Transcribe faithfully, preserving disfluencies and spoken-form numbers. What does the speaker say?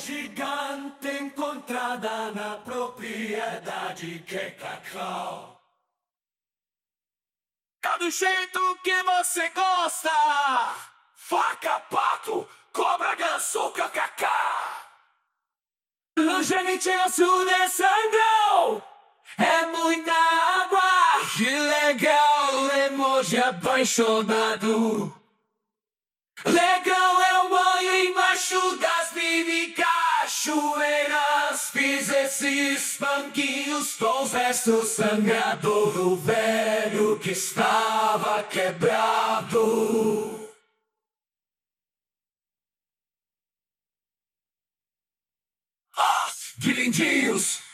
gigante encontrada na propriedade que é Cacau. Tá do jeito que você gosta. Faca, pato, cobra, ganso, cacacá. Longevidade é sangrão. É muita água. Que legal, emoji apaixonado. Legal é o banho embaixo das mini cachoeiras. Fiz esses banquinhos com os restos sangrado do velho que estava quebrado. Ah, que lindinhos!